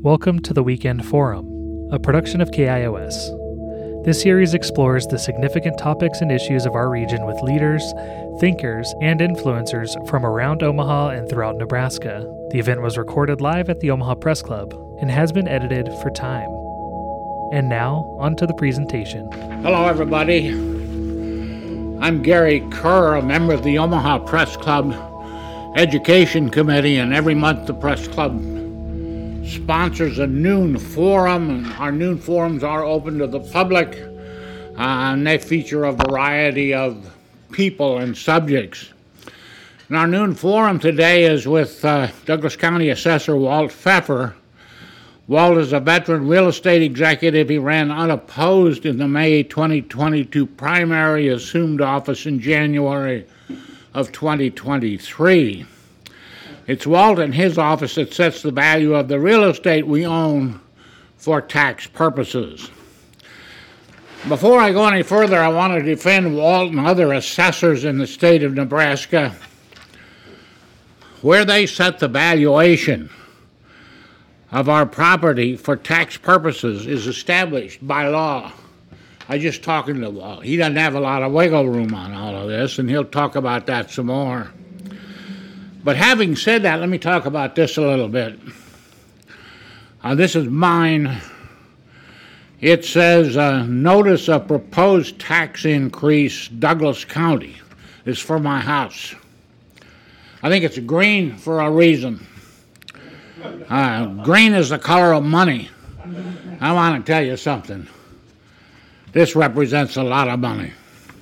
Welcome to the Weekend Forum, a production of KIOS. This series explores the significant topics and issues of our region with leaders, thinkers, and influencers from around Omaha and throughout Nebraska. The event was recorded live at the Omaha Press Club and has been edited for time. And now, on to the presentation. Hello, everybody. I'm Gary Kerr, a member of the Omaha Press Club Education Committee, and every month the Press Club sponsors a noon forum, and our noon forums are open to the public, and they feature a variety of people and subjects. And our noon forum today is with Douglas County Assessor Walt Pfeffer. Walt is a veteran real estate executive. He ran unopposed in the May 2022 primary, assumed office in January of 2023. It's Walt and his office that sets the value of the real estate we own for tax purposes. Before I go any further, I want to defend Walt and other assessors in the state of Nebraska. Where they set the valuation of our property for tax purposes is established by law. I just talking to Walt. He doesn't have a lot of wiggle room on all of this, and he'll talk about that some more. But having said that, let me talk about this a little bit. This is mine. It says, notice of proposed tax increase, Douglas County. Is for my house. I think it's green for a reason. Green is the color of money. I want to tell you something. This represents a lot of money.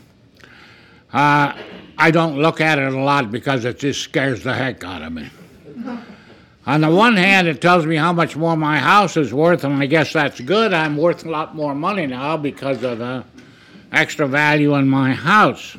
I don't look at it a lot because it just scares the heck out of me. On the one hand, it tells me how much more my house is worth, and I guess that's good. I'm worth a lot more money now because of the extra value in my house.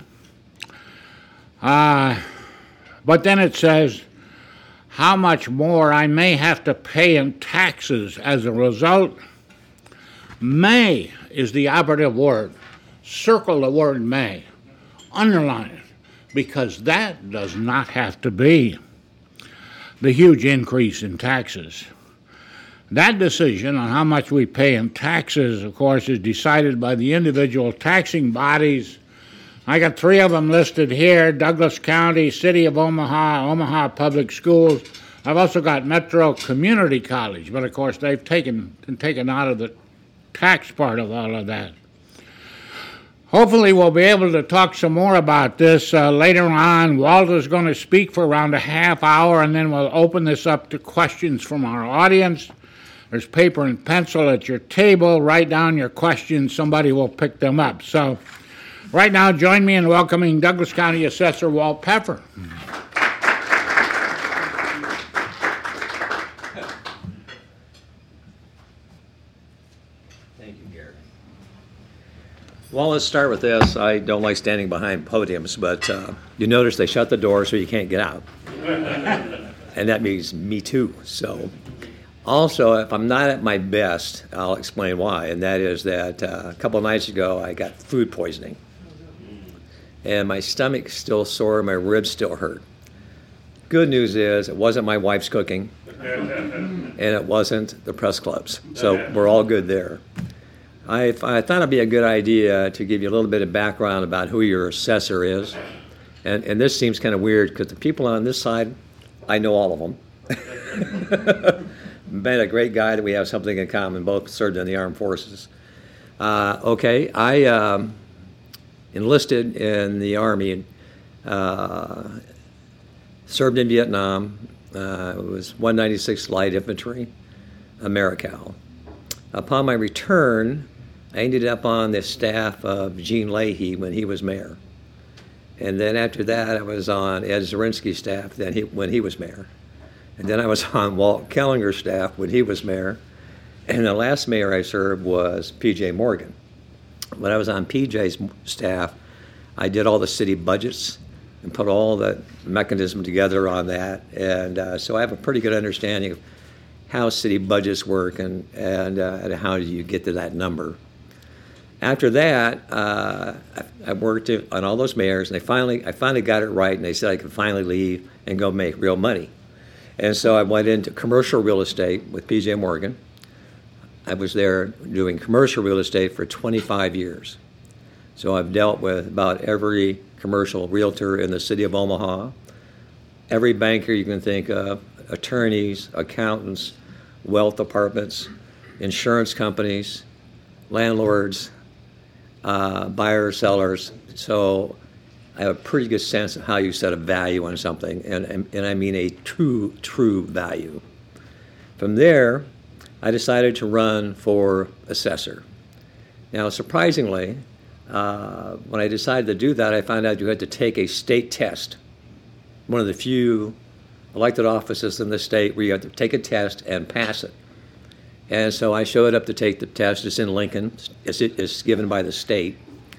But then it says how much more I may have to pay in taxes as a result. May is the operative word. Circle the word may. Underline it, because that does not have to be the huge increase in taxes. That decision on how much we pay in taxes, of course, is decided by the individual taxing bodies. I got three of them listed here: Douglas County, City of Omaha, Omaha Public Schools. I've also got Metro Community College, but of course they've taken out of the tax part of all of that. Hopefully we'll be able to talk some more about this later on. Walt is going to speak for around a half hour, and then we'll open this up to questions from our audience. There's paper and pencil at your table. Write down your questions. Somebody will pick them up. So right now, join me in welcoming Douglas County Assessor Walt Pfeffer. Well, let's start with this. I don't like standing behind podiums, but you notice they shut the door so you can't get out. And that means me too. So, also, if I'm not at my best, I'll explain why. And that is that a couple of nights ago, I got food poisoning. And my stomach's still sore, my ribs still hurt. Good news is it wasn't my wife's cooking, and it wasn't the press club's. So we're all good there. I thought it'd be a good idea to give you a little bit of background about who your assessor is. And this seems kind of weird because the people on this side, I know all of them. Met a great guy that we have something in common, both served in the armed forces. I enlisted in the Army, served in Vietnam. It was 196th Light Infantry, Americal. Upon my return, I ended up on the staff of Gene Leahy when he was mayor. And then after that, I was on Ed Zorinsky's staff when he was mayor. And then I was on Walt Kellinger's staff when he was mayor. And the last mayor I served was P.J. Morgan. When I was on P.J.'s staff, I did all the city budgets and put all the mechanism together on that. And so I have a pretty good understanding of how city budgets work and how do you get to that number. After that, I worked on all those mayors, and I finally got it right, and they said I could finally leave and go make real money. And so I went into commercial real estate with P.J. Morgan. I was there doing commercial real estate for 25 years. So I've dealt with about every commercial realtor in the city of Omaha, every banker you can think of, attorneys, accountants, wealth departments, insurance companies, landlords, buyers, sellers. So I have a pretty good sense of how you set a value on something, and I mean a true value. From there, I decided to run for assessor. Now, surprisingly, when I decided to do that, I found out you had to take a state test, one of the few elected offices in the state where you have to take a test and pass it. And so I showed up to take the test. It's in Lincoln. It's given by the state.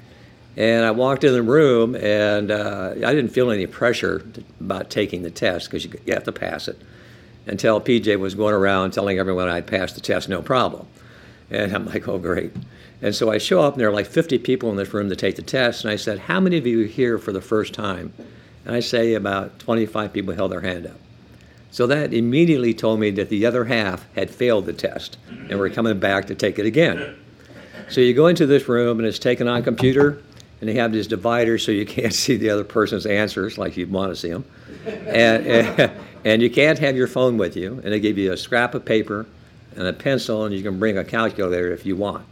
And I walked in the room, and I didn't feel any pressure about taking the test because you have to pass it, until PJ was going around telling everyone I'd passed the test, no problem. And I'm like, oh, great. And so I show up, and there are like 50 people in this room to take the test. And I said, how many of you are here for the first time? And I say about 25 people held their hand up. So that immediately told me that the other half had failed the test and were coming back to take it again. So you go into this room, and it's taken on computer, and they have these dividers so you can't see the other person's answers like you'd want to see them. And you can't have your phone with you, and they give you a scrap of paper and a pencil, and you can bring a calculator if you want.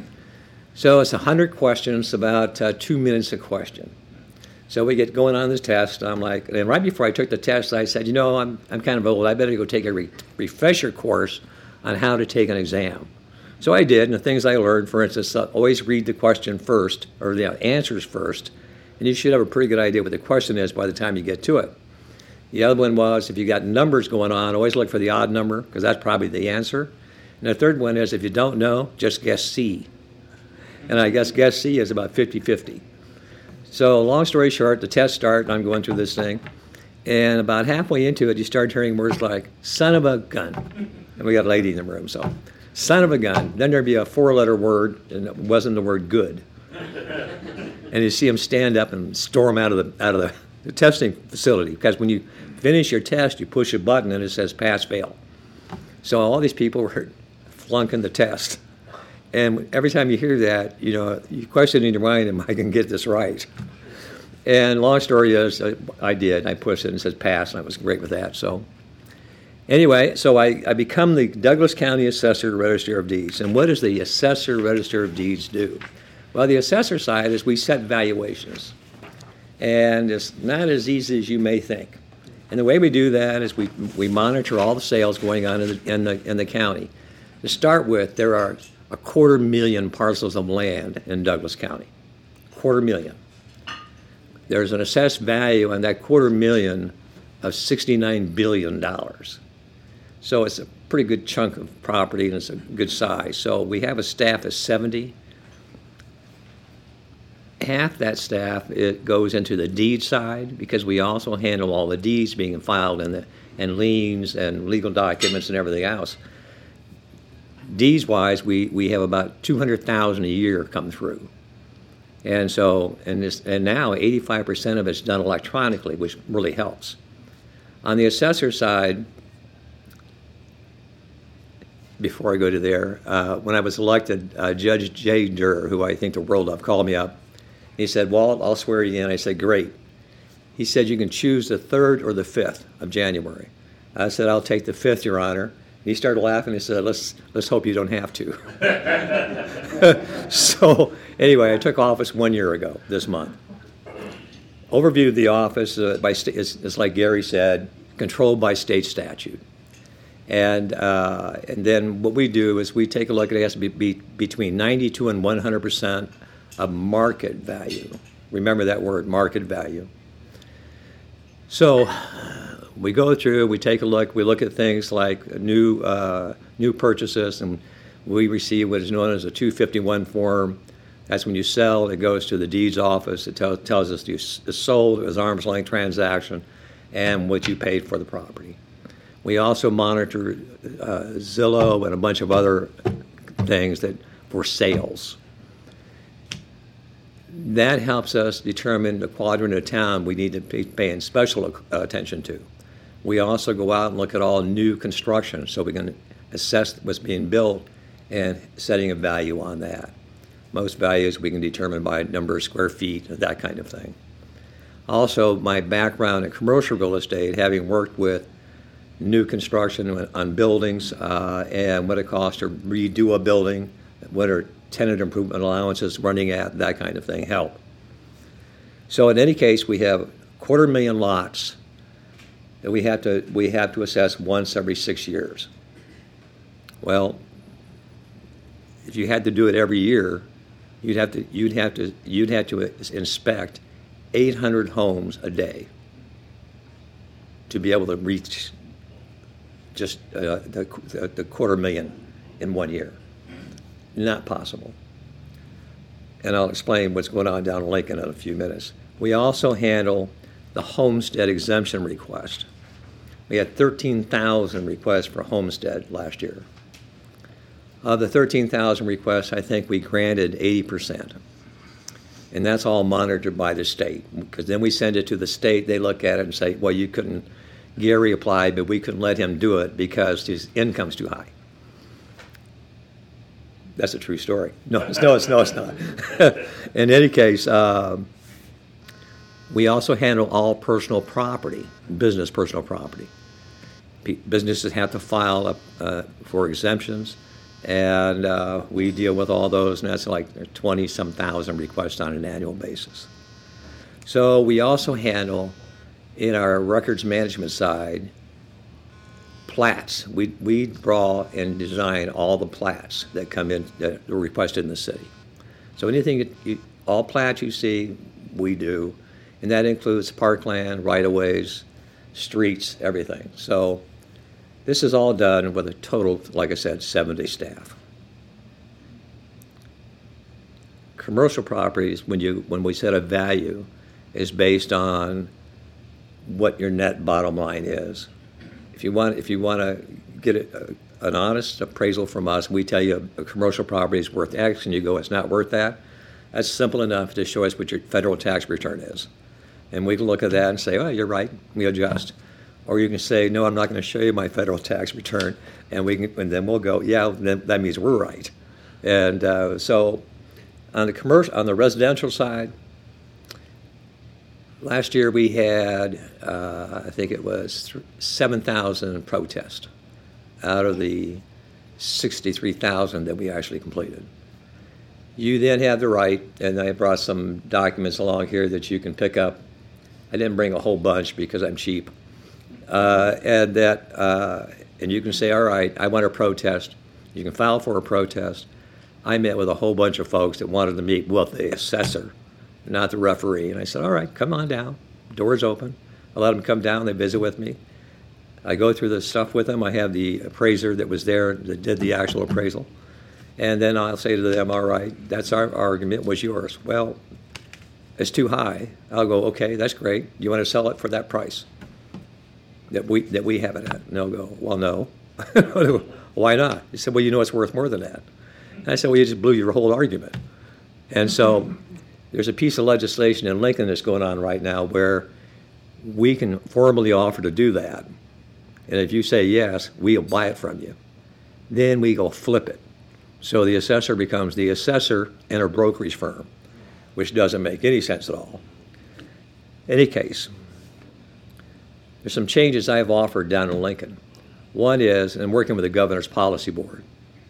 So it's 100 questions, about 2 minutes a question. So we get going on this test, and I'm like, and right before I took the test, I said, I'm kind of old. I better go take a refresher course on how to take an exam. So I did, and the things I learned, for instance, always read the question first, or the answers first, and you should have a pretty good idea what the question is by the time you get to it. The other one was, if you got numbers going on, always look for the odd number, because that's probably the answer. And the third one is, if you don't know, just guess C. And I guess C is about 50-50. So long story short, the test started, and I'm going through this thing. And about halfway into it, you start hearing words like, son of a gun. And we got a lady in the room, so son of a gun. Then there'd be a 4-letter word, and it wasn't the word good. And you see them stand up and storm out of the testing facility, because when you finish your test, you push a button and it says pass, fail. So all these people were flunking the test. And every time you hear that, you question in your mind, am I going to get this right? And long story is, I did. I pushed it and it said pass, and I was great with that. So anyway, so I become the Douglas County Assessor Register of Deeds. And what does the Assessor Register of Deeds do? Well, the assessor side is we set valuations. And it's not as easy as you may think. And the way we do that is we monitor all the sales going on in the county. To start with, there are 250,000 parcels of land in Douglas County. 250,000. There's an assessed value on that 250,000 of $69 billion. So it's a pretty good chunk of property, and it's a good size. So we have a staff of 70. Half that staff, it goes into the deed side, because we also handle all the deeds being filed and liens and legal documents and everything else. Deeds-wise, we have about 200,000 a year come through, and so and now 85% of it's done electronically, which really helps. On the assessor side, before I go to there, when I was elected, Judge Jay Durr, who I think the world of, called me up. He said, "Walt, I'll swear you in." I said, "Great." He said, "You can choose the 3rd or the 5th of January." I said, "I'll take the 5th, Your Honor." He started laughing. He said, let's hope you don't have to. So anyway, I took office 1 year ago this month. Overview of the office is like Gary said, controlled by state statute. And then what we do is we take a look at it has to be between 92 and 100% of market value. Remember that word, market value. So we go through, we take a look, we look at things like new purchases, and we receive what is known as a 251 form. That's when you sell, it goes to the deeds office. It tells us it's sold, it was an arm's length transaction, and what you paid for the property. We also monitor Zillow and a bunch of other things for sales. That helps us determine the quadrant of town we need to be paying special attention to. We also go out and look at all new construction so we can assess what's being built and setting a value on that. Most values we can determine by number of square feet, that kind of thing. Also, my background in commercial real estate, having worked with new construction on buildings and what it costs to redo a building, what are tenant improvement allowances running at, that kind of thing, help. So in any case, we have 250,000 lots that we have to assess once every 6 years. Well, if you had to do it every year, you'd have to inspect 800 homes a day to be able to reach just the 250,000 in 1 year. Not possible. And I'll explain what's going on down in Lincoln in a few minutes. We also handle the homestead exemption request. We had 13,000 requests for homestead last year. Of the 13,000 requests, I think we granted 80%. And that's all monitored by the state, because then we send it to the state, they look at it and say, well, Gary applied, but we couldn't let him do it because his income's too high. That's a true story. No, it's not. In any case, we also handle all personal property, business personal property. Businesses have to file for exemptions, and we deal with all those, and that's like 20-some thousand requests on an annual basis. So we also handle, in our records management side, plats. We draw and design all the plats that come in that are requested in the city. So anything, all plats you see, we do, and that includes parkland, right-of-ways, streets, everything. So this is all done with a total, like I said, 70 staff. Commercial properties, when we set a value, is based on what your net bottom line is. If you want to get an honest appraisal from us, we tell you a commercial property is worth X, and you go, it's not worth that. That's simple enough to show us what your federal tax return is. And we can look at that and say, oh, you're right, we adjust. Or you can say, no, I'm not going to show you my federal tax return, and then we'll go, yeah, then that means we're right. And so on the residential side, last year we had, I think it was 7,000 protests out of the 63,000 that we actually completed. You then have the right, and I brought some documents along here that you can pick up. I didn't bring a whole bunch because I'm cheap. And you can say, all right, I want a protest. You can file for a protest. I met with a whole bunch of folks that wanted to meet with the assessor, not the referee. And I said, all right, come on down. Door's open. I let them come down. They visit with me. I go through the stuff with them. I have the appraiser that was there that did the actual appraisal. And then I'll say to them, all right, that's our argument. What's yours? Well, it's too high. I'll go, okay, that's great. You want to sell it for that price that we have it at? And they'll go, well, no. Why not? He said, well, you know it's worth more than that. And I said, well, you just blew your whole argument. And so there's a piece of legislation in Lincoln that's going on right now where we can formally offer to do that. And if you say yes, we'll buy it from you. Then we go flip it. So the assessor becomes the assessor and a brokerage firm, which doesn't make any sense at all. In any case, there's some changes I've offered down in Lincoln. One is, and I'm working with the governor's policy board,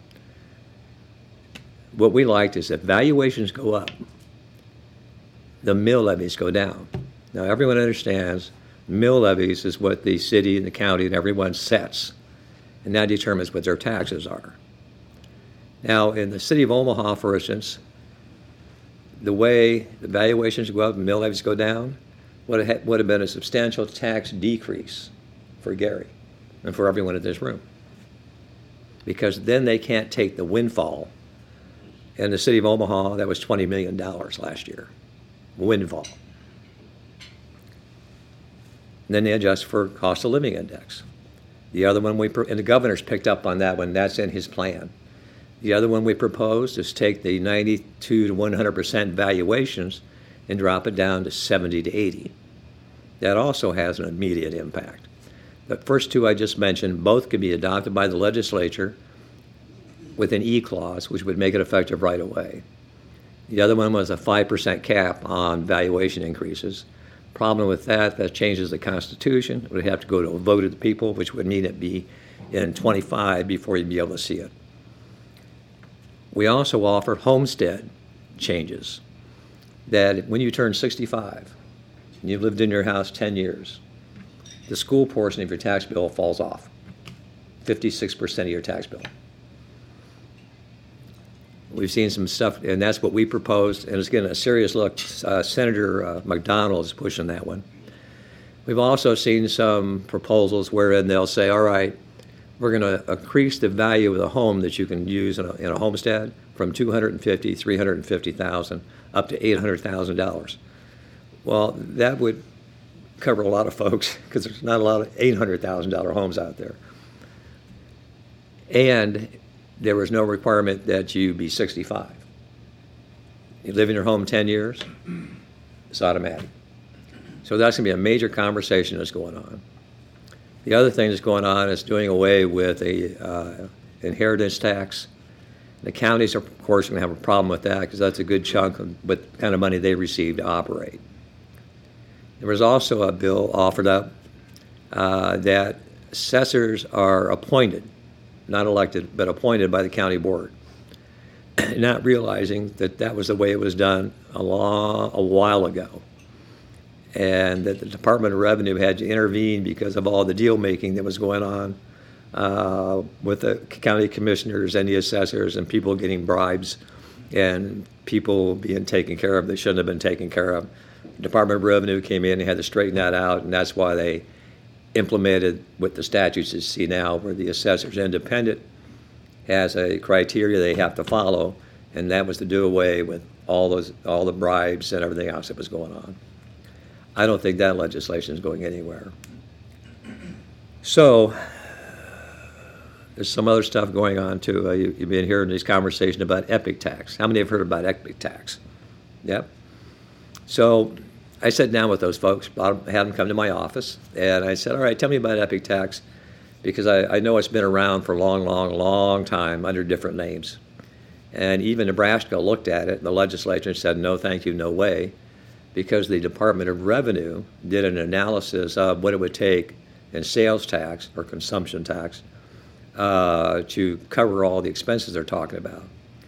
what we liked is that valuations go up, the mill levies go down. Now everyone understands mill levies is what the city and the county and everyone sets, and that determines what their taxes are. Now in the city of Omaha, for instance, the way the valuations go up and mill levies go down would have been a substantial tax decrease for Gary and for everyone in this room, because then they can't take the windfall. In the city of Omaha, that was $20 million last year, windfall. And then they adjust for cost of living index. The other one and the governor's picked up on that one, that's in his plan. The other one we proposed is take the 92 to 100% valuations and drop it down to 70 to 80. That also has an immediate impact. The first two I just mentioned, both can be adopted by the legislature with an E clause, which would make it effective right away. The other one was a 5% cap on valuation increases. Problem with that changes the Constitution. It would have to go to a vote of the people, which would mean it be in 25 before you'd be able to see it. We also offer homestead changes, that when you turn 65 and you've lived in your house 10 years, the school portion of your tax bill falls off, 56% of your tax bill. We've seen some stuff, and that's what we proposed, and it's getting a serious look. Senator McDonald is pushing that one. We've also seen some proposals wherein they'll say, all right, we're going to increase the value of the home that you can use in a homestead from $250,000, $350,000 up to $800,000. Well, that would cover a lot of folks because there's not a lot of $800,000 homes out there. And there was no requirement that you be 65. You live in your home 10 years, it's automatic. So that's going to be a major conversation that's going on. The other thing that's going on is doing away with a inheritance tax. The counties, are, of course, going to have a problem with that because that's a good chunk of what kind of money they receive to operate. There was also a bill offered up that assessors are appointed, not elected, but appointed by the county board, not realizing that that was the way it was done a while ago, and that the Department of Revenue had to intervene because of all the deal making that was going on with the county commissioners and the assessors and people getting bribes and people being taken care of that shouldn't have been taken care of. The Department of Revenue came in and had to straighten that out, and that's why they implemented what the statutes you see now, where the assessor's independent, has a criteria they have to follow, and that was to do away with all the bribes and everything else that was going on. I don't think that legislation is going anywhere. So there's some other stuff going on too. You've been hearing this conversation about epic tax. How many have heard about epic tax? Yep. So I sat down with those folks, had them come to my office, and I said, all right, tell me about epic tax, because I know it's been around for a long time under different names. And even Nebraska looked at it, and the legislature said, no, thank you, no way, because the Department of Revenue did an analysis of what it would take in sales tax or consumption tax to cover all the expenses they're talking about.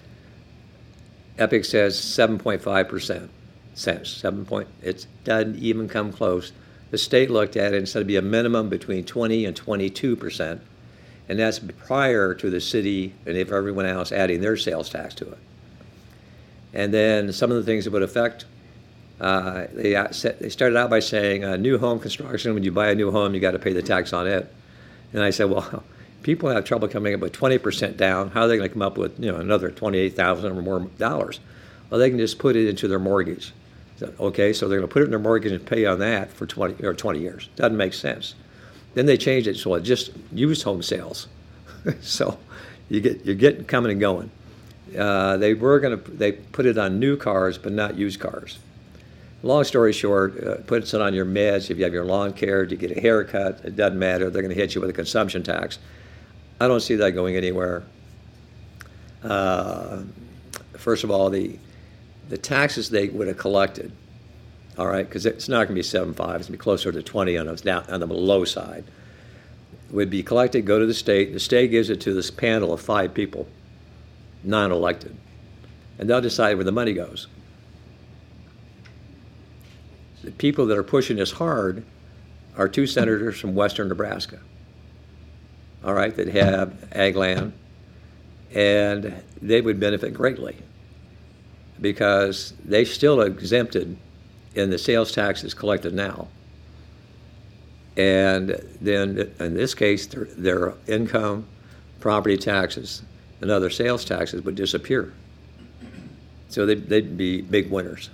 Epic says 7.5%. It doesn't even come close. The state looked at it and said it'd be a minimum between 20 and 22%, and that's prior to the city and if everyone else adding their sales tax to it. And then some of the things that would affect, they started out by saying new home construction, when you buy a new home, you got to pay the tax on it. And I said, well, people have trouble coming up with 20% down. How are they going to come up with another $28,000 or more dollars? Well, they can just put it into their mortgage. So, okay, so they're going to put it in their mortgage and pay on that for 20 years. Doesn't make sense. Then they changed it, so it just used home sales. So you're getting coming and going. They put it on new cars, but not used cars. Long story short, puts it on your meds. If you have your lawn care, to get a haircut, it doesn't matter. They're going to hit you with a consumption tax. I don't see that going anywhere. First of all, the taxes they would have collected, all right, because it's not going to be 7.5, it's going to be closer to 20 on the low side, would be collected, go to the state gives it to this panel of 5 people, non-elected, and they'll decide where the money goes. The people that are pushing this hard are 2 senators from western Nebraska, all right, that have ag land, and they would benefit greatly, because they still exempted in the sales taxes collected now. And then in this case, their income, property taxes, and other sales taxes would disappear. So they'd be big winners.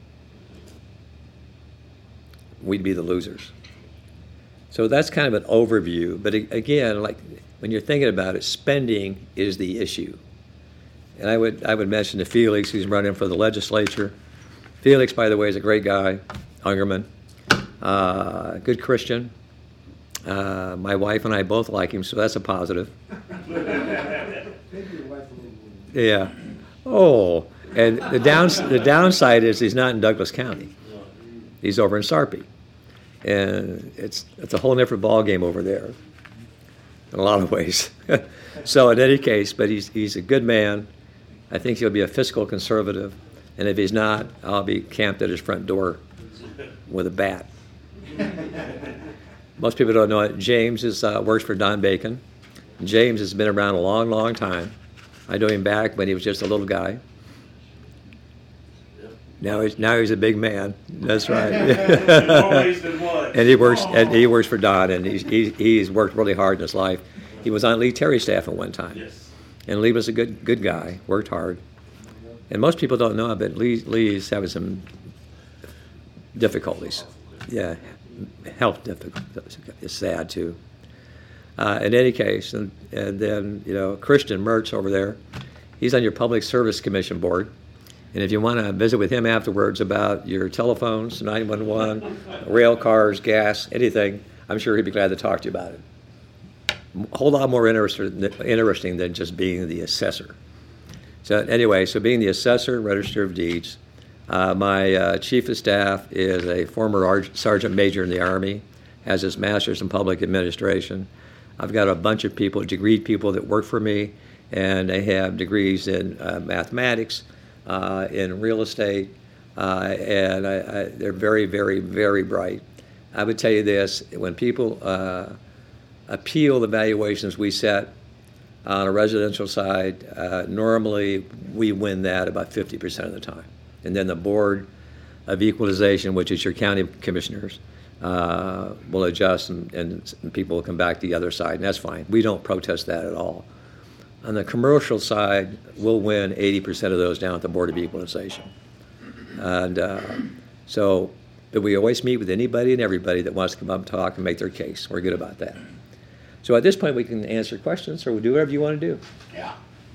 We'd be the losers. So that's kind of an overview. But again, like when you're thinking about it, spending is the issue. And I would mention to Felix, who's running for the legislature. Felix, by the way, is a great guy, Ungerman, good Christian, My wife and I both like him, so that's a positive. Yeah. Oh, and the downside is he's not in Douglas County. He's over in Sarpy. And it's a whole different ballgame over there in a lot of ways. So in any case, but he's a good man. I think he'll be a fiscal conservative. And if he's not, I'll be camped at his front door with a bat. Most people don't know it. James works for Don Bacon. James has been around a long, long time. I know him back when he was just a little guy. Now he's a big man. That's right. And he works for Don, and he's worked really hard in his life. He was on Lee Terry's staff at one time. Yes. And Lee was a good guy, worked hard. And most people don't know it, but Lee's having some difficulties. Yeah, health difficulties. It's sad too. In any case, and then Christian Mertz over there, he's on your Public Service Commission board. And if you want to visit with him afterwards about your telephones, 911, rail cars, gas, anything, I'm sure he'd be glad to talk to you about it. A whole lot more interesting than just being the assessor. So anyway, being the assessor, Register of Deeds, my chief of staff is a former sergeant major in the Army, has his master's in public administration. I've got a bunch of people, degreed people that work for me, and they have degrees in mathematics, in real estate, and they're very, very, very bright. I would tell you this, when people appeal the valuations we set on a residential side, normally we win that about 50% of the time. And then the Board of Equalization, which is your county commissioners, will adjust and people will come back to the other side, and that's fine. We don't protest that at all. On the commercial side, we'll win 80% of those down at the Board of Equalization. And but we always meet with anybody and everybody that wants to come up and talk and make their case. We're good about that. So at this point, we can answer questions, or we'll do whatever you want to do. Yeah.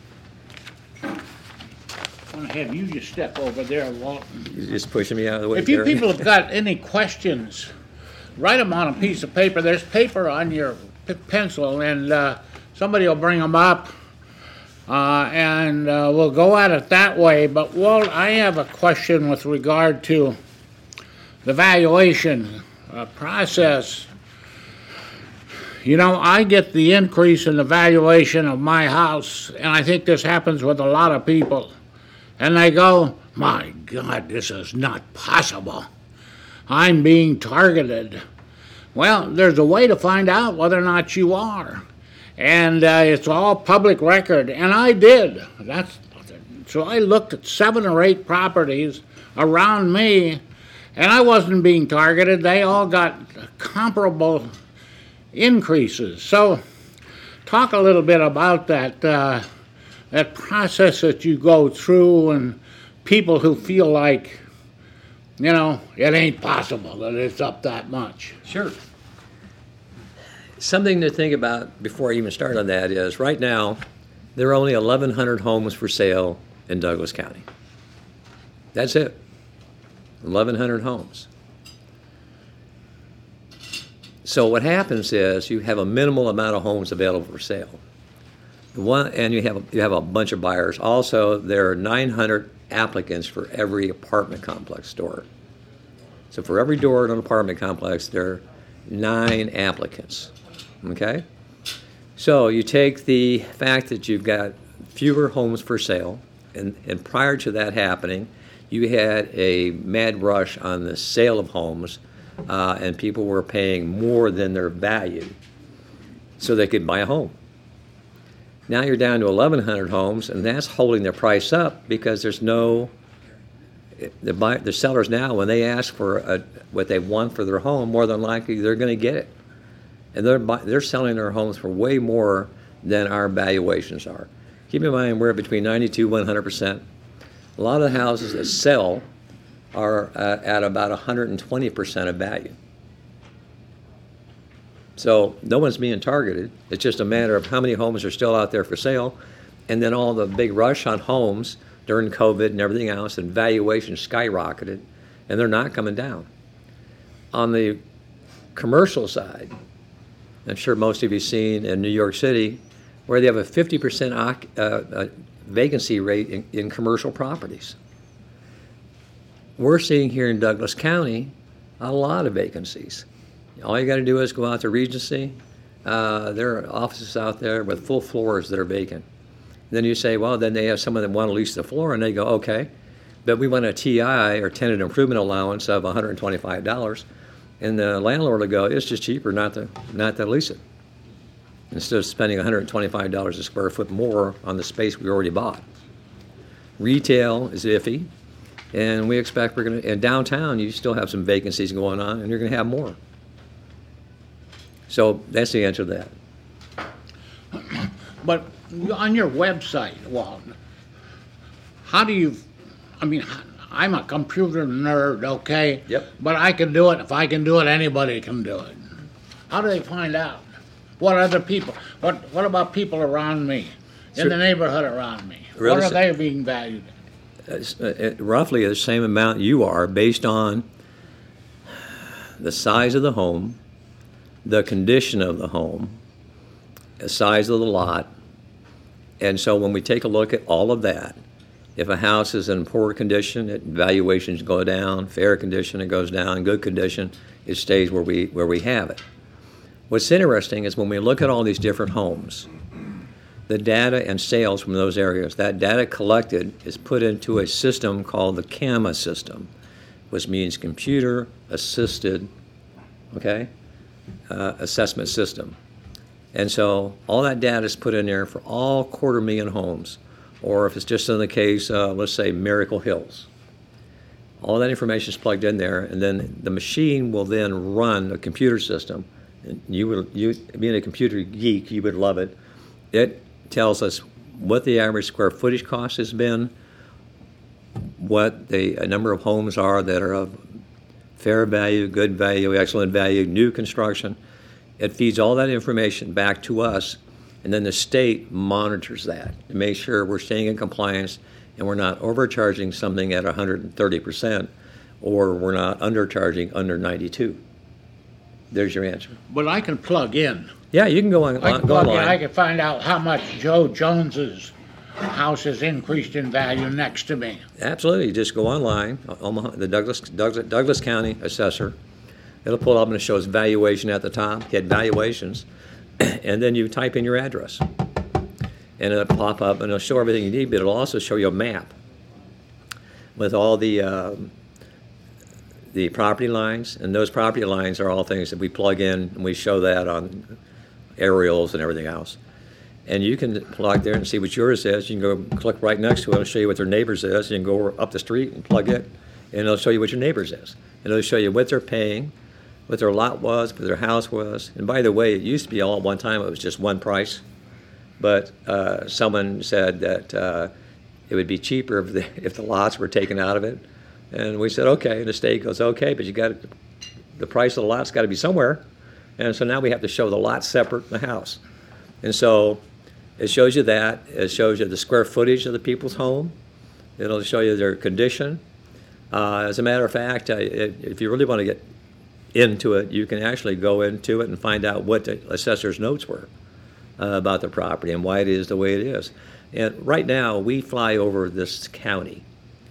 I'm going to have you just step over there, Walton. You're just pushing me out of the way. If you people have got any questions, write them on a piece of paper. There's paper on your pencil, and somebody will bring them up, and we'll go at it that way. But, Walt, I have a question with regard to the valuation process. I get the increase in the valuation of my house, and I think this happens with a lot of people. And they go, my God, this is not possible. I'm being targeted. Well, there's a way to find out whether or not you are. And it's all public record, and I did. So I looked at 7 or 8 properties around me, and I wasn't being targeted. They all got comparable increases. So talk a little bit about that process that you go through, and people who feel like, it ain't possible that it's up that much. Sure. Something to think about before I even start on that is right now there are only 1,100 homes for sale in Douglas County. That's it. 1,100 homes. So what happens is you have a minimal amount of homes available for sale. And you have a bunch of buyers. Also, there are 900 applicants for every apartment complex door. So for every door in an apartment complex, there are 9 applicants. Okay? So you take the fact that you've got fewer homes for sale, and prior to that happening, you had a mad rush on the sale of homes, and people were paying more than their value so they could buy a home. Now you're down to 1,100 homes, and that's holding their price up because there's no, the sellers now, when they ask for what they want for their home, more than likely they're going to get it. And they're selling their homes for way more than our valuations are. Keep in mind, we're between 92 and 100%. A lot of the houses that sell are at about 120% of value. So no one's being targeted. It's just a matter of how many homes are still out there for sale, and then all the big rush on homes during COVID and everything else, and valuations skyrocketed, and they're not coming down. On the commercial side, I'm sure most of you have seen in New York City, where they have a 50% vacancy rate in commercial properties. We're seeing here in Douglas County a lot of vacancies. All you got to do is go out to Regency. There are offices out there with full floors that are vacant. And then you say, well, then they have someone that want to lease the floor, and they go, okay, but we want a TI or tenant improvement allowance of $125, and the landlord will go, it's just cheaper not to lease it, instead of spending $125 a square foot more on the space we already bought. Retail is iffy, and we expect we're going to, in downtown, you still have some vacancies going on, and you're going to have more. So that's the answer to that. But on your website, Walton, how do you, I mean, I'm a computer nerd, okay? Yep. But I can do it. If I can do it, anybody can do it. How do they find out? What other people? What about people around me, in the neighborhood around me? Really, what are they being valued? Roughly the same amount you are, based on the size of the home, the condition of the home, the size of the lot. And so when we take a look at all of that, if a house is in poor condition, valuations go down. Fair condition, it goes down. Good condition, it stays where we have it. What's interesting is when we look at all these different homes, the data and sales from those areas, that data collected is put into a system called the CAMA system, which means computer assisted, assessment system. And so all that data is put in there for all 250,000 homes, or if it's just in the case, let's say Miracle Hills. All that information is plugged in there, and then the machine will then run a computer system. And you being a computer geek, you would love it. It tells us what the average square footage cost has been, what the number of homes are that are of fair value, good value, excellent value, new construction. It feeds all that information back to us, and then the state monitors that to make sure we're staying in compliance and we're not overcharging something at 130%, or we're not undercharging under 92. There's your answer. But I can plug in. Yeah, you can go on. I can find out how much Joe Jones's house has increased in value next to me. Absolutely. You just go online, Omaha, the Douglas County Assessor. It'll pull up and it shows valuation at the top. Hit valuations, and then you type in your address, and it'll pop up and it'll show everything you need. But it'll also show you a map with all the property lines, and those property lines are all things that we plug in, and we show that on aerials and everything else. And you can plug there and see what yours is. You can go click right next to it and show you what their neighbor's is. You can go up the street and plug it, and it'll show you what your neighbor's is. And it'll show you what they're paying, what their lot was, what their house was. And by the way, it used to be all at one time, it was just one price. But someone said that it would be cheaper if the lots were taken out of it. And we said, okay. And the state goes, okay, but the price of the lot's got to be somewhere. And so now we have to show the lot separate from the house. And so it shows you that. It shows you the square footage of the people's home. It'll show you their condition. As a matter of fact, if you really want to get into it, you can actually go into it and find out what the assessor's notes were about the property and why it is the way it is. And right now, we fly over this county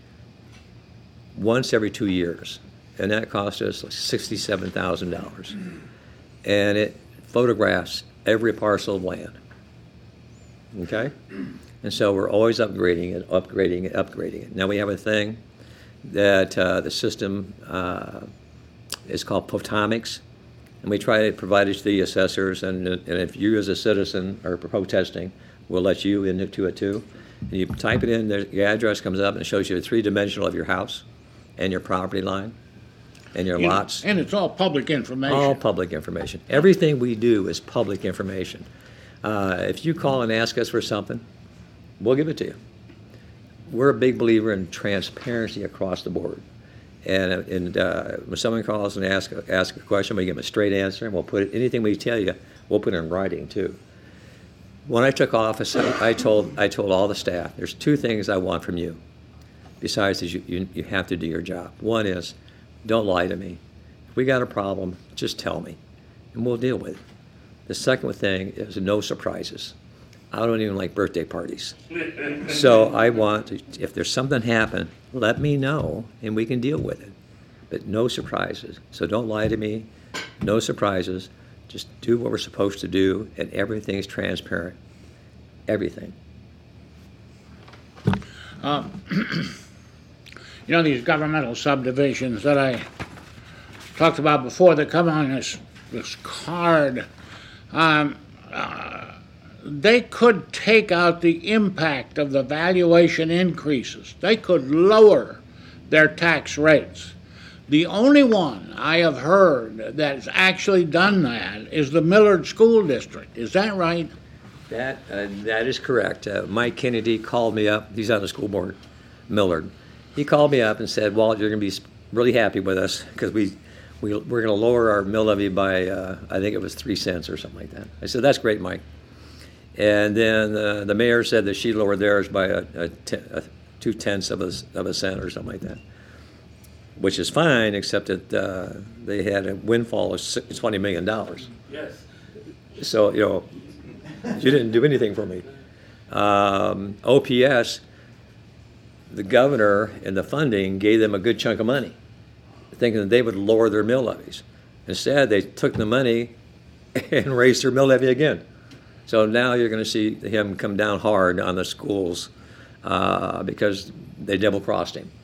once every 2 years, and that cost us $67,000. And it photographs every parcel of land. Okay? And so we're always upgrading it. Now we have a thing that the system is called Potomics, and we try to provide it to the assessors, and if you as a citizen are protesting, we'll let you into it too. And you type it in, your address comes up and it shows you a 3-dimensional of your house and your property line and your lots. And it's all public information. All public information. Everything we do is public information. If you call and ask us for something, we'll give it to you. We're a big believer in transparency across the board. And when someone calls and asks a question, we give them a straight answer, and we'll put it, anything we tell you, we'll put it in writing too. When I took office, I told all the staff, there's 2 things I want from you. Besides, you have to do your job. One is, don't lie to me. If we got a problem, just tell me, and we'll deal with it. The second thing is no surprises. I don't even like birthday parties. So I want to, if there's something happen, let me know and we can deal with it. But no surprises. So don't lie to me. No surprises. Just do what we're supposed to do, and everything is transparent. Everything. These governmental subdivisions that I talked about before, that come on this card, they could take out the impact of the valuation increases. They could lower their tax rates. The only one I have heard that's actually done that is the Millard School District. Is that right? That is correct. Mike Kennedy called me up. He's on the school board, Millard. He called me up and said, Walt, you're going to be really happy with us because we're going to lower our mill levy by, I think it was 3 cents or something like that. I said, that's great, Mike. And then the mayor said that she lowered theirs by 0.2 of a cent or something like that, which is fine, except that they had a windfall of $20 million. Yes. So, you didn't do anything for me. OPS, the governor and the funding gave them a good chunk of money, thinking that they would lower their mill levies. Instead, they took the money and raised their mill levy again. So now you're going to see him come down hard on the schools because they double-crossed him.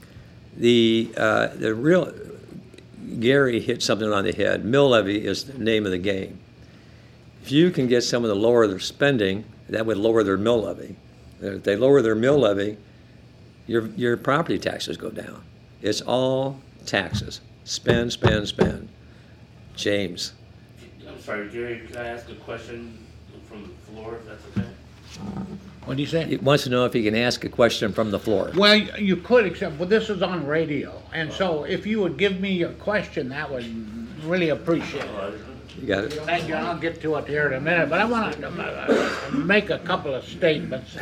The real Gary hit something on the head. Mill levy is the name of the game. If you can get someone to lower their spending, that would lower their mill levy. If they lower their mill levy, your property taxes go down. It's all taxes. Spend, spend, spend. James. I'm sorry, Gary, could I ask a question from the floor, if that's okay? What do you say? He wants to know if he can ask a question from the floor. Well, you could, except this is on radio, and so if you would give me your question, that would really appreciate it. You got it? Thank you. I'll get to it here in a minute, but I want to make a couple of statements,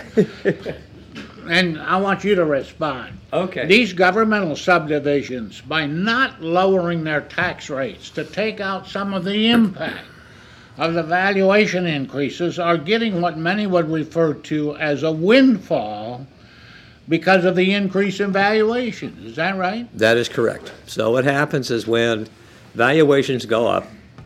and I want you to respond. Okay. These governmental subdivisions, by not lowering their tax rates to take out some of the impact of the valuation increases, are getting what many would refer to as a windfall because of the increase in valuation. Is that right? That is correct. So what happens is when valuations go up,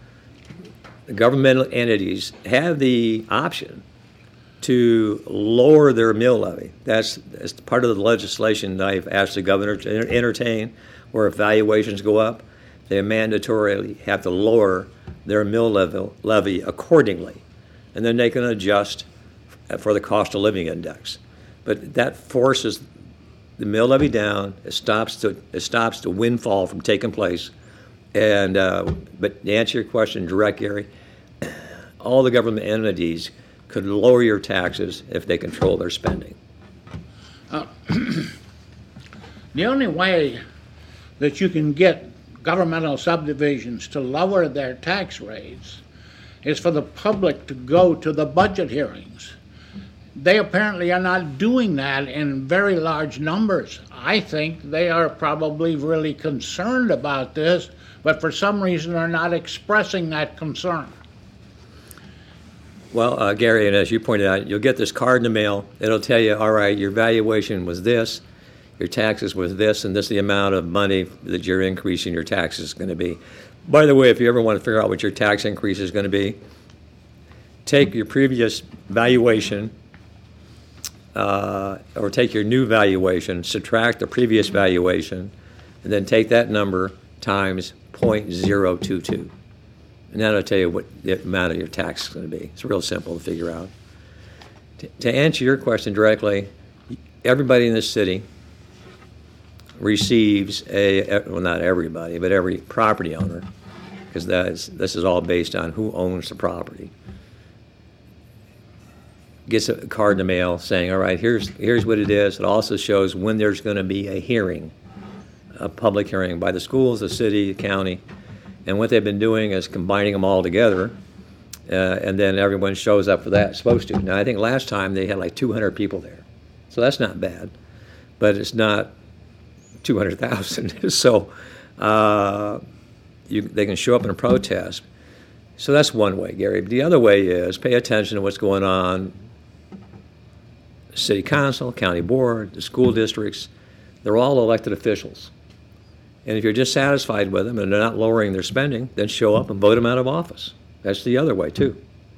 the governmental entities have the option to lower their mill levy. That's part of the legislation that I've asked the governor to entertain, where if valuations go up, they mandatorily have to lower their mill levy accordingly. And then they can adjust for the cost of living index. But that forces the mill levy down. It stops the windfall from taking place. And but to answer your question direct, Gary, all the government entities could lower your taxes if they control their spending. The only way that you can get governmental subdivisions to lower their tax rates is for the public to go to the budget hearings. They apparently are not doing that in very large numbers. I think they are probably really concerned about this, but for some reason are not expressing that concern. Well, Gary, and as you pointed out, you'll get this card in the mail. It'll tell you, all right, your valuation was this, your taxes was this, and this is the amount of money that your increase in your taxes is going to be. By the way, if you ever want to figure out what your tax increase is going to be, take your previous valuation or take your new valuation, subtract the previous valuation, and then take that number times 0.022. And that'll tell you what the amount of your tax is going to be. It's real simple to figure out. To answer your question directly, everybody in this city receives well, not everybody, but every property owner, because this is all based on who owns the property, gets a card in the mail saying, all right, here's what it is. It also shows when there's going to be a hearing, a public hearing by the schools, the city, the county. And what they've been doing is combining them all together, and then everyone shows up for that, it's supposed to. Now, I think last time they had like 200 people there. So that's not bad, but it's not 200,000. So they can show up in a protest. So that's one way, Gary. But the other way is pay attention to what's going on. City council, county board, the school districts, they're all elected officials. And if you're dissatisfied with them and they're not lowering their spending, then show up and vote them out of office. That's the other way, too.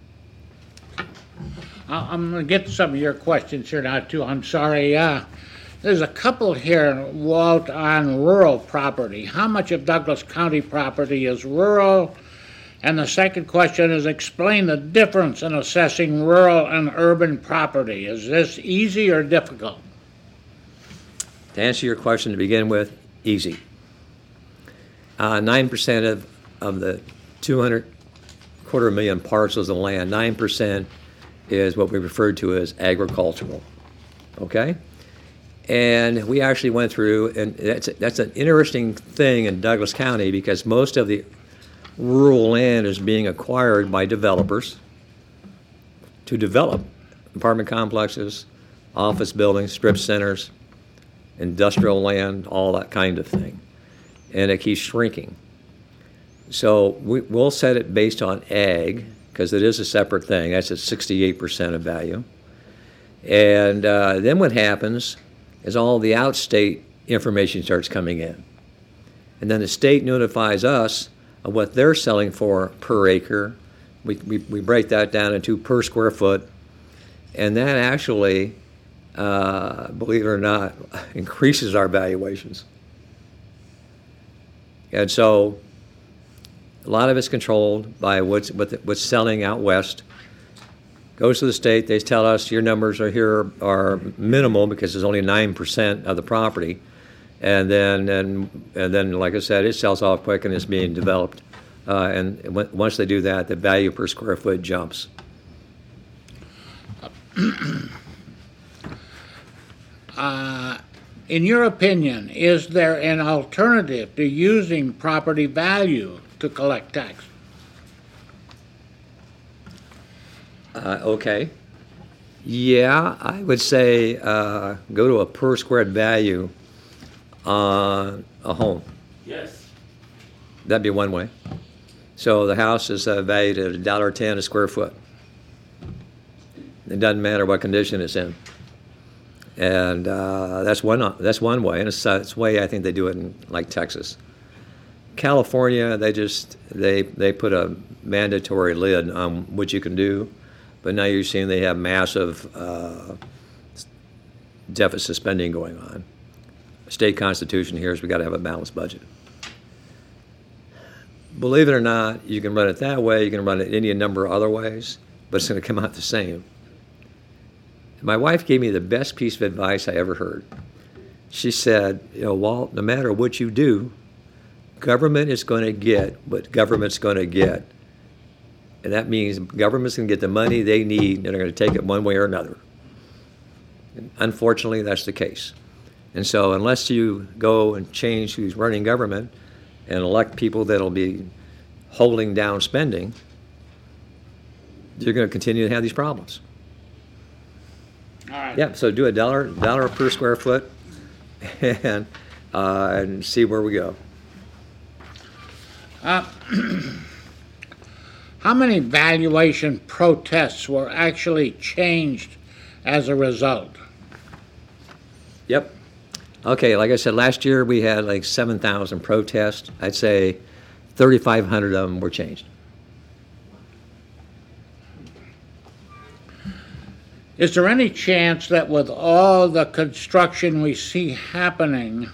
I'm going to get to some of your questions here now, too. I'm sorry. There's a couple here, Walt, on rural property. How much of Douglas County property is rural? And the second question is, explain the difference in assessing rural and urban property. Is this easy or difficult? To answer your question to begin with, easy. 9% of the 225,000 parcels of land, 9% is what we refer to as agricultural, okay? And we actually went through, and that's an interesting thing in Douglas County because most of the rural land is being acquired by developers to develop apartment complexes, office buildings, strip centers, industrial land, all that kind of thing. And it keeps shrinking. So we'll set it based on ag, because it is a separate thing. That's at 68% of value. And then what happens is all the outstate information starts coming in. And then the state notifies us of what they're selling for per acre. We break that down into per square foot. And that actually, believe it or not, increases our valuations. And so a lot of it's controlled by what's selling out west. Goes to the state, they tell us your numbers are minimal because there's only 9% of the property. And then, like I said, it sells off quick and it's being developed. And once they do that, the value per square foot jumps. In your opinion, is there an alternative to using property value to collect tax? Okay. Yeah, I would say go to a per square value on a home. Yes. That'd be one way. So the house is valued at $1.10 a square foot. It doesn't matter what condition it's in. And that's one way, and it's a way I think they do it in like Texas. California, they put a mandatory lid on what you can do, but now you're seeing they have massive deficit spending going on. State constitution here is we got to have a balanced budget. Believe it or not, you can run it that way. You can run it any number of other ways, but it's going to come out the same. My wife gave me the best piece of advice I ever heard. She said, Walt, no matter what you do, government is going to get what government's going to get. And that means government's going to get the money they need, and they're going to take it one way or another. And unfortunately, that's the case. And so unless you go and change who's running government and elect people that'll be holding down spending, you're going to continue to have these problems. All right. Yeah, so do $1 per square foot and see where we go. How many valuation protests were actually changed as a result? Yep. Okay, like I said, last year we had like 7,000 protests. I'd say 3,500 of them were changed. Is there any chance that with all the construction we see happening,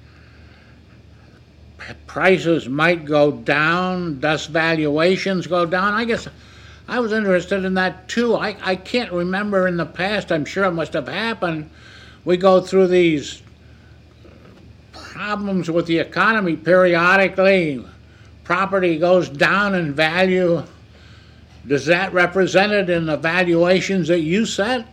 prices might go down, thus valuations go down? I guess I was interested in that too. I can't remember in the past, I'm sure it must have happened, we go through these problems with the economy periodically. Property goes down in value. Does that represent it in the valuations that you set?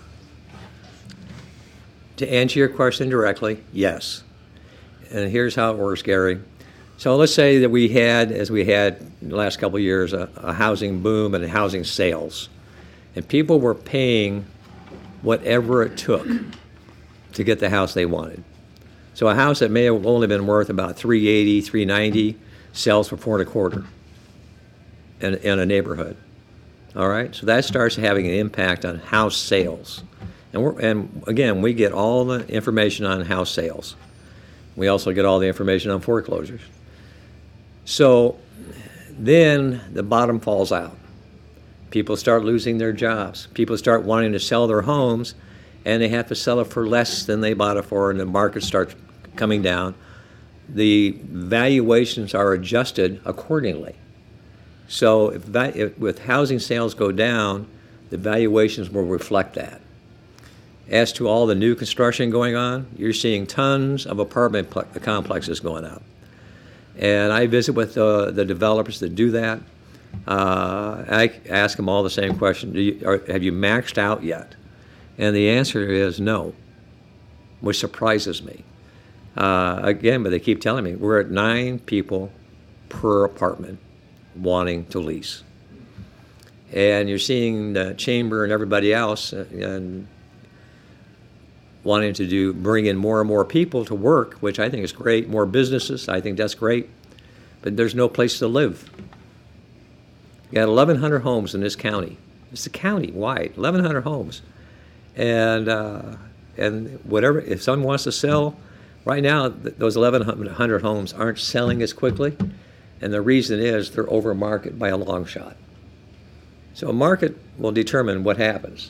To answer your question directly, yes. And here's how it works, Gary. So let's say that we had, as we had in the last couple of years, a housing boom and housing sales. And people were paying whatever it took to get the house they wanted. So a house that may have only been worth about $380,000, $390,000 sells for $425,000. in a neighborhood. All right, so that starts having an impact on house sales. And again, we get all the information on house sales. We also get all the information on foreclosures. So then the bottom falls out. People start losing their jobs. People start wanting to sell their homes, and they have to sell it for less than they bought it for, and the market starts coming down. The valuations are adjusted accordingly. So if with housing sales go down, the valuations will reflect that. As to all the new construction going on, you're seeing tons of apartment complexes going up. And I visit with the developers that do that. I ask them all the same question: have you maxed out yet? And the answer is no, which surprises me. Again, but they keep telling me we're at 9 people per apartment wanting to lease. And you're seeing the chamber and everybody else and wanting to bring in more and more people to work, which I think is great. More businesses, I think that's great. But there's no place to live. You got 1,100 homes in this county. It's a county-wide, 1,100 homes. And whatever, if someone wants to sell, right now those 1,100 homes aren't selling as quickly. And the reason is they're over market by a long shot. So a market will determine what happens.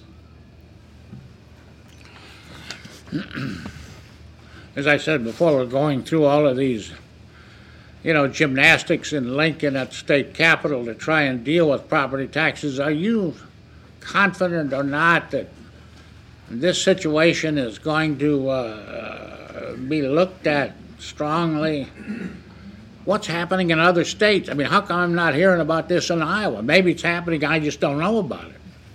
As I said before, we're going through all of these, gymnastics in Lincoln at the state capitol to try and deal with property taxes. Are you confident or not that this situation is going to be looked at strongly? What's happening in other states? I mean, how come I'm not hearing about this in Iowa? Maybe it's happening, I just don't know about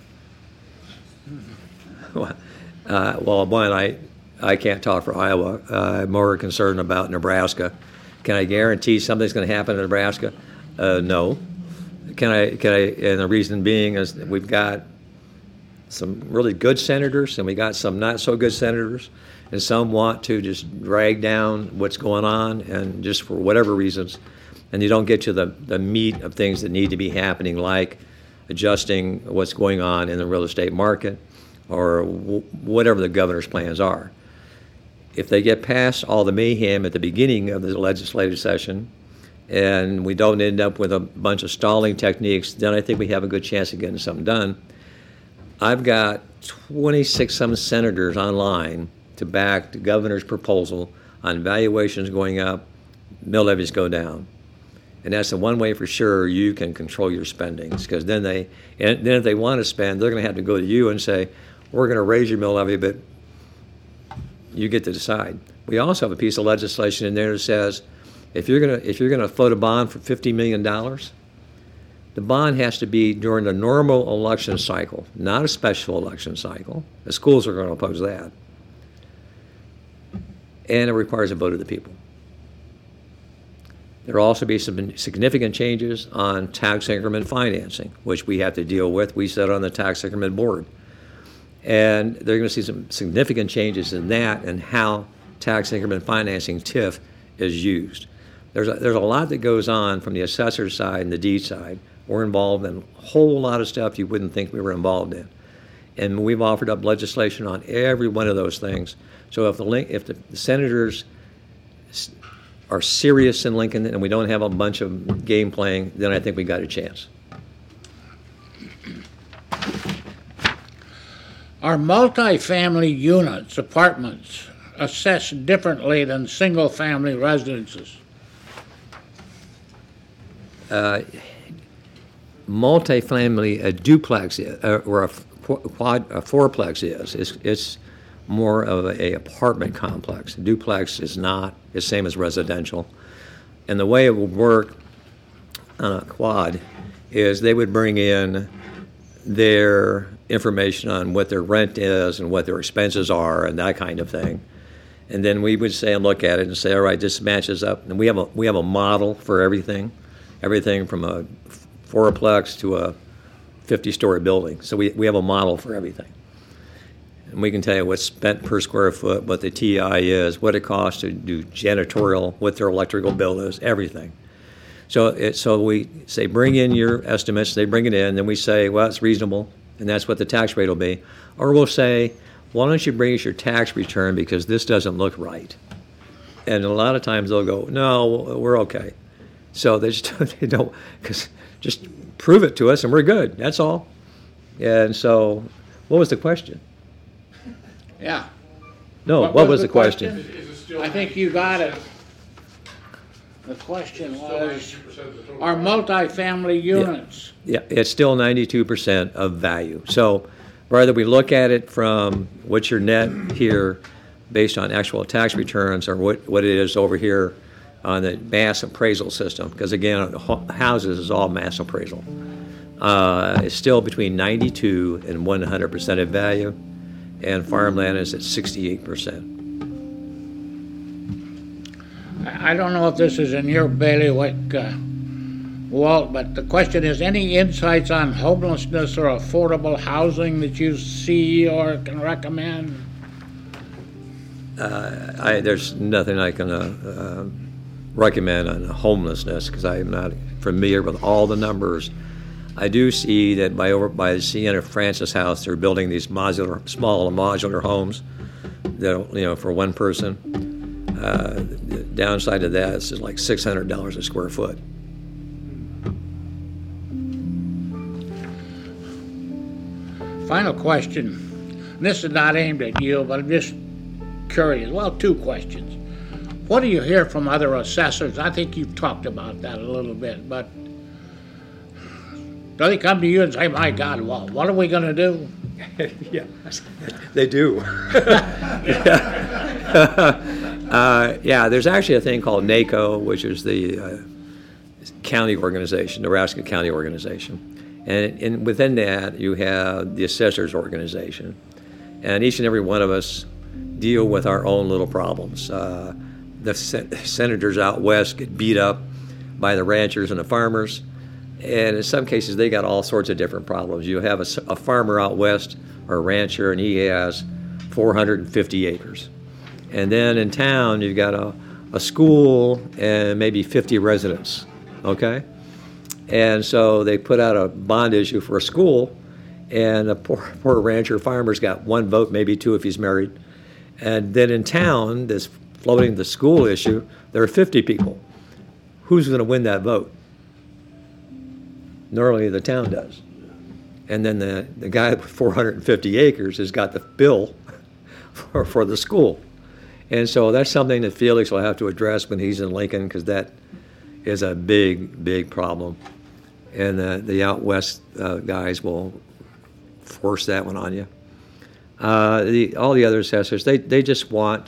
it. Well, one, I can't talk for Iowa. I'm more concerned about Nebraska. Can I guarantee something's going to happen in Nebraska? No. Can I? And the reason being is that we've got some really good senators and we got some not so good senators, and some want to just drag down what's going on, and just for whatever reasons, and you don't get to the meat of things that need to be happening, like adjusting what's going on in the real estate market, or whatever the governor's plans are. If they get past all the mayhem at the beginning of the legislative session and we don't end up with a bunch of stalling techniques, then I think we have a good chance of getting something done. I've got 26-some senators online to back the governor's proposal on valuations going up, mill levies go down. And that's the one way for sure you can control your spendings, because then if they want to spend, they're going to have to go to you and say, we're going to raise your mill levy, but you get to decide. We also have a piece of legislation in there that says if you're going to float a bond for $50 million, the bond has to be during the normal election cycle, not a special election cycle. The schools are going to oppose that. And it requires a vote of the people. There will also be some significant changes on tax increment financing, which we have to deal with. We sit on the tax increment board. And they're going to see some significant changes in that and how tax increment financing, TIF, is used. There's a lot that goes on from the assessor side and the deed side. We're involved in a whole lot of stuff you wouldn't think we were involved in. And we've offered up legislation on every one of those things. So if the senators are serious in Lincoln and we don't have a bunch of game playing, then I think we got a chance. Are multifamily units, apartments, assessed differently than single-family residences? Multifamily, a duplex or a fourplex is. It's more of a apartment complex. A duplex is not the same as residential. And the way it would work on a quad is they would bring in their information on what their rent is and what their expenses are and that kind of thing. And then we would say and look at it and say, all right, this matches up. And we have a model for everything from a fourplex to a 50-story building. So we have a model for everything. And we can tell you what's spent per square foot, what the TI is, what it costs to do janitorial, what their electrical bill is, everything. So we say, bring in your estimates, they bring it in, then we say, well, it's reasonable, and that's what the tax rate will be. Or we'll say, why don't you bring us your tax return because this doesn't look right? And a lot of times they'll go, no, we're okay. So they don't, because just prove it to us and we're good, that's all. And so, what was the question? Yeah. No, what was the question? I think you got it. The question was, are multifamily units? Yeah, it's still 92% of value. So whether we look at it from what's your net here based on actual tax returns or what it is over here on the mass appraisal system, because again, houses is all mass appraisal, it's still between 92 and 100% of value, and farmland is at 68%. I don't know if this is in your bailiwick, Walt, but the question is, any insights on homelessness or affordable housing that you see or can recommend? There's nothing I can recommend on homelessness because I'm not familiar with all the numbers. I do see that by the Sienna Francis House, they're building these small modular homes that, for one person. The downside of that is like $600 a square foot. Final question. This is not aimed at you, but I'm just curious. Well, two questions. What do you hear from other assessors? I think you've talked about that a little bit, but do they come to you and say, my God, well, what are we going to do? Yeah, they do. Yeah, there's actually a thing called NACO, which is the county organization, Nebraska County Organization. And within that, you have the assessors organization. And each and every one of us deal with our own little problems. The senators out west get beat up by the ranchers and the farmers. And in some cases, they got all sorts of different problems. You have a farmer out west, or a rancher, and he has 450 acres. And then in town, you've got a school and maybe 50 residents, okay? And so they put out a bond issue for a school, and the poor rancher farmer's got one vote, maybe two if he's married. And then in town, that's floating the school issue, there are 50 people. Who's going to win that vote? Normally the town does. And then the guy with 450 acres has got the bill for the school. And so that's something that Felix will have to address when he's in Lincoln, because that is a big, big problem. And the out west guys will force that one on you. All the other assessors, they just want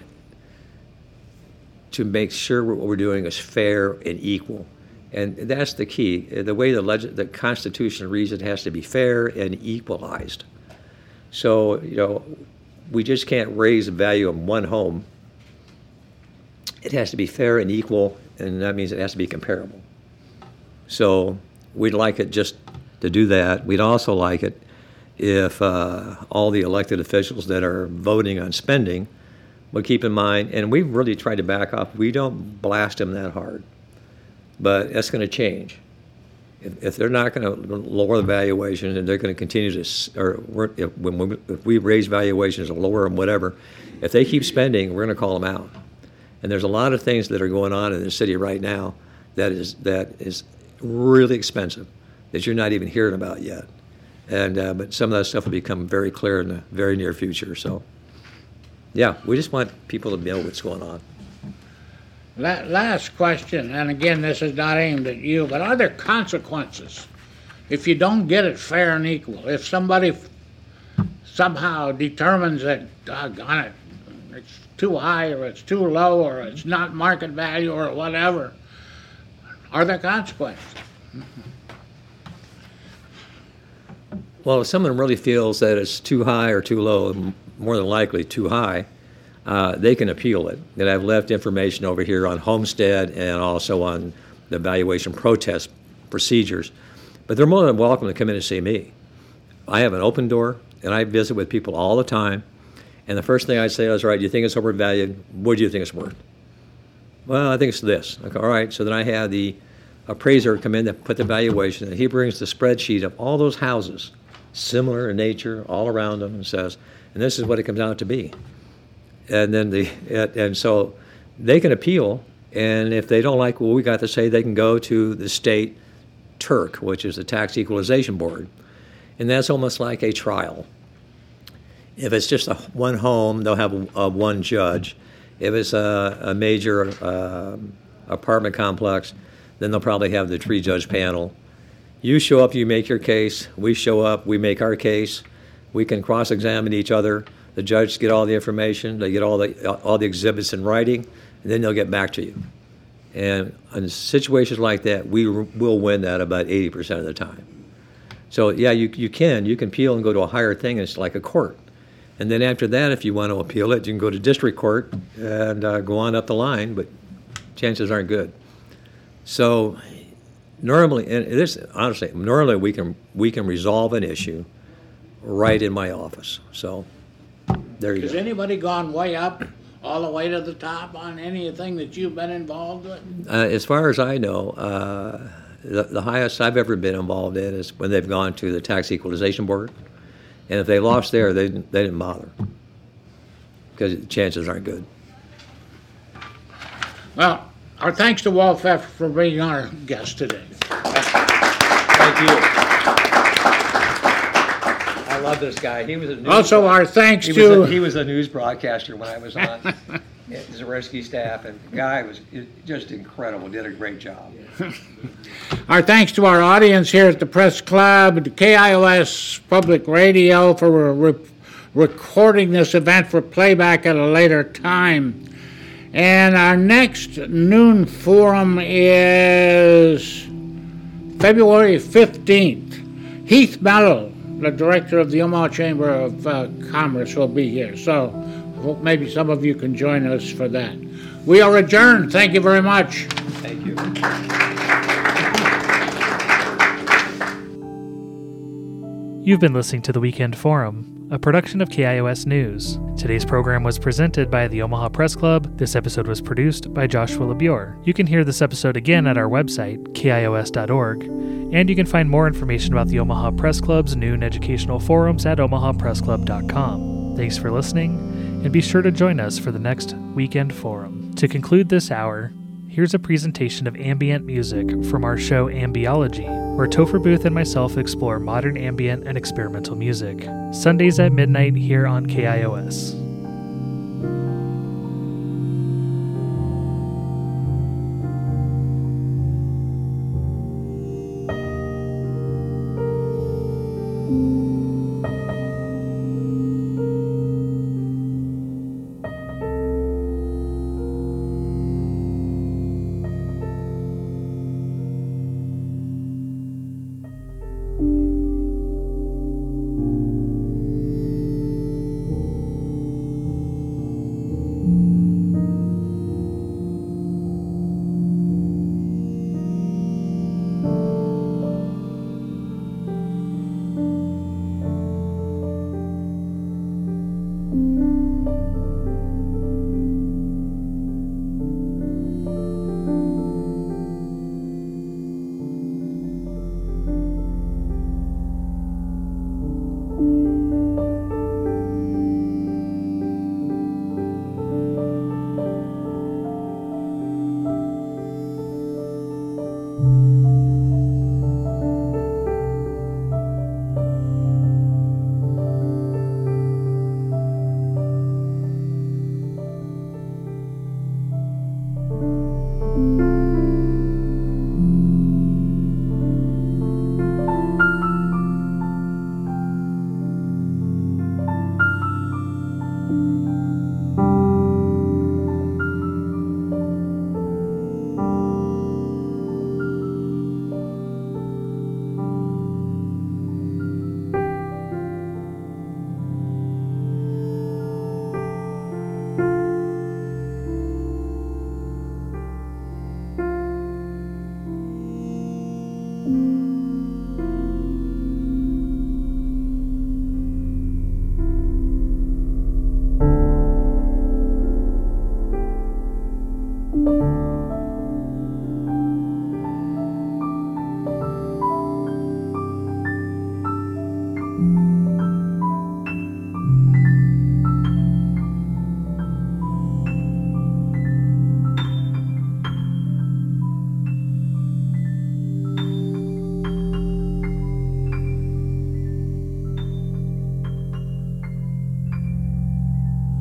to make sure what we're doing is fair and equal. And that's the key. The way the Constitution reads, it has to be fair and equalized. So, we just can't raise the value of one home. It has to be fair and equal, and that means it has to be comparable. So we'd like it just to do that. We'd also like it if all the elected officials that are voting on spending would keep in mind, and we've really tried to back off, we don't blast them that hard. But that's going to change. If they're not going to lower the valuation and they're going to continue to, if we raise valuations or lower them, whatever, if they keep spending, we're going to call them out. And there's a lot of things that are going on in the city right now that is really expensive that you're not even hearing about yet. And but some of that stuff will become very clear in the very near future. So, yeah, we just want people to know what's going on. Last question, and again, this is not aimed at you, but are there consequences if you don't get it fair and equal? If somebody somehow determines that, doggone it, it's too high or it's too low or it's not market value or whatever, are there consequences? Well, if someone really feels that it's too high or too low, more than likely too high, they can appeal it. And I've left information over here on homestead and also on the valuation protest procedures. But they're more than welcome to come in and see me. I have an open door, and I visit with people all the time. And the first thing I say is, right, do you think it's overvalued? What do you think it's worth? Well, I think it's this. Okay, all right, so then I have the appraiser come in that put the valuation, and he brings the spreadsheet of all those houses, similar in nature, all around them, and says, and this is what it comes out to be. And then and so they can appeal, and if they don't like what we got to say, they can go to the state TERC, which is the Tax Equalization Board, and that's almost like a trial. If it's just one home, they'll have one judge. If it's a major apartment complex, then they'll probably have the three-judge panel. You show up, you make your case. We show up, we make our case. We can cross-examine each other. The judges get all the information. They get all the exhibits in writing, and then they'll get back to you. And in situations like that, we will win that about 80% of the time. So yeah, you can appeal and go to a higher thing. It's like a court. And then after that, if you want to appeal it, you can go to district court and go on up the line, but chances aren't good. So normally, and this honestly, normally we can resolve an issue right in my office. So there you go. Has anybody gone way up, all the way to the top on anything that you've been involved with? As far as I know, the highest I've ever been involved in is when they've gone to the Tax Equalization Board. And if they lost there, they didn't bother because the chances aren't good. Well, our thanks to Walt Pfeffer for being our guest today. Thank you. I love this guy. He was a news Also, our thanks he to... was a news broadcaster when I was on Zareski staff, and the guy was just incredible. Did a great job. Our thanks to our audience here at the Press Club, to KIOS Public Radio for recording this event for playback at a later time. And our next noon forum is February 15th. Heath Mello, the director of the Omaha Chamber of Commerce, will be here. So hope maybe some of you can join us for that. We are adjourned. Thank you very much. Thank you. You've been listening to The Weekend Forum, a production of KIOS News. Today's program was presented by the Omaha Press Club. This episode was produced by Joshua LeBure. You can hear this episode again at our website, kios.org, and you can find more information about the Omaha Press Club's noon educational forums at omahapressclub.com. Thanks for listening, and be sure to join us for the next Weekend Forum. To conclude this hour, here's a presentation of ambient music from our show Ambiology, where Topher Booth and myself explore modern ambient and experimental music. Sundays at midnight here on KIOS.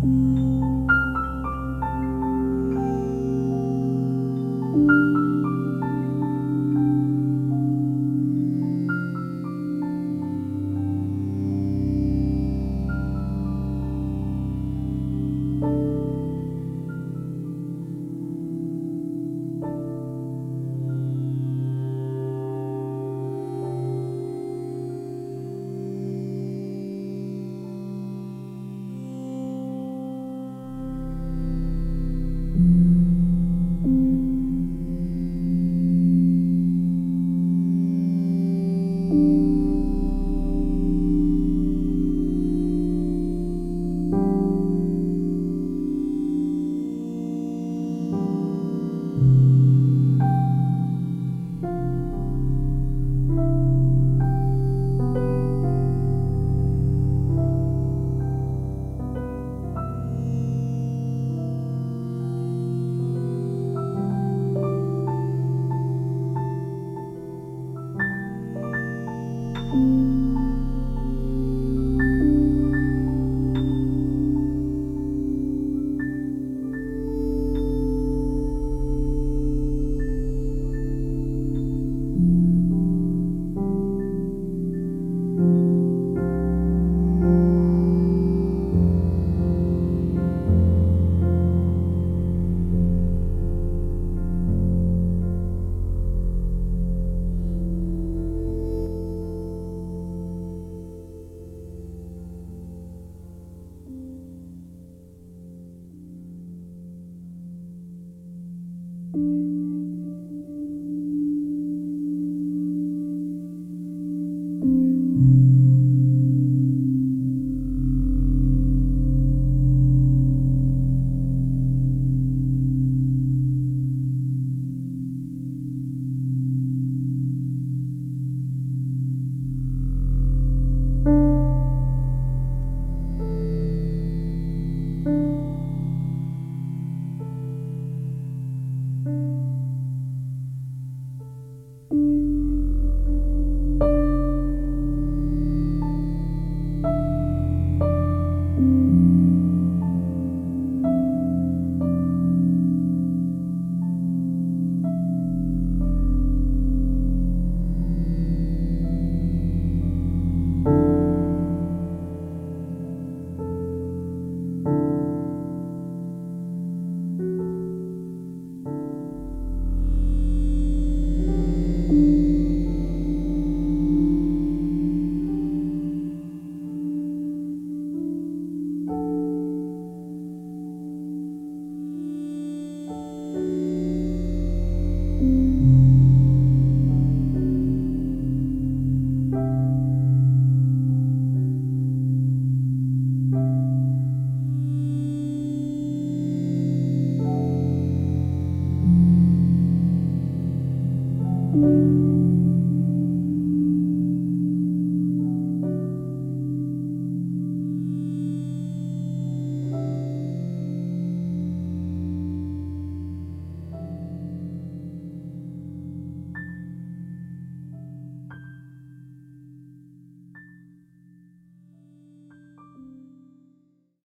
you.